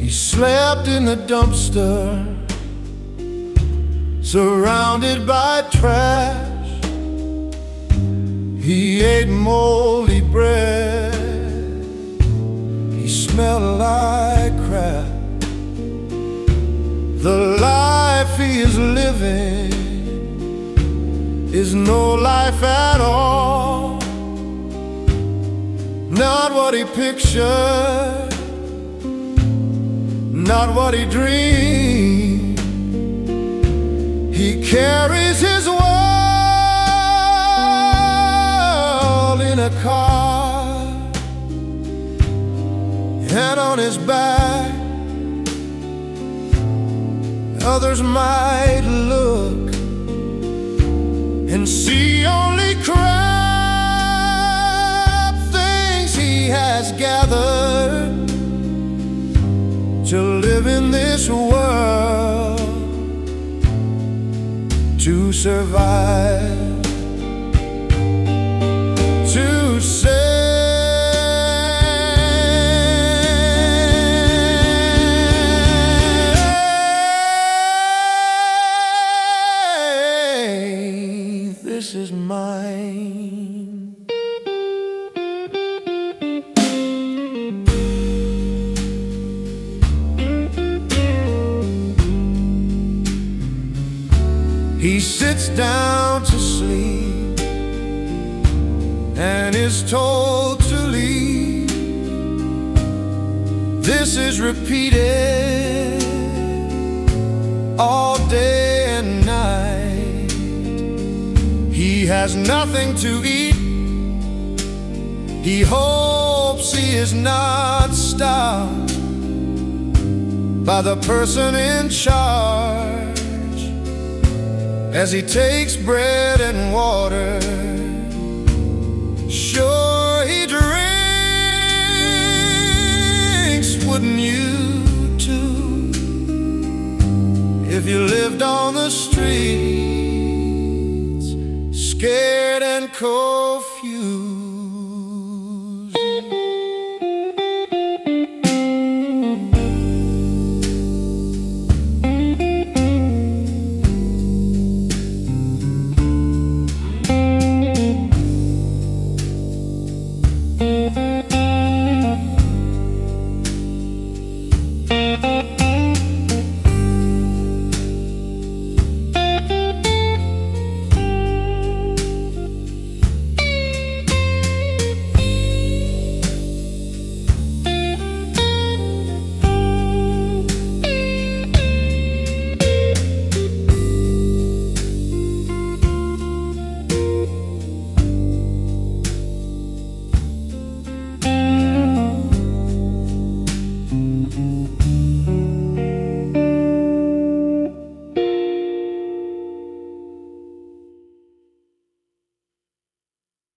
slept in the dumpster, surrounded by trash. He ate moldy bread, he smelled like crap. The life he is living is no life at all, not what he pictured, not what he dreamed. He carries his world in a car, and on his back others might look and see only crap things he has gathered to live in this world, to survive, to save this is mine. He sits down to sleep and is told to leave. This is repeated all day and night. He has nothing to eat. He hopes he is not stopped by the person in charge as he takes bread and water. Sure, he drinks, wouldn't you too, if you lived on the street?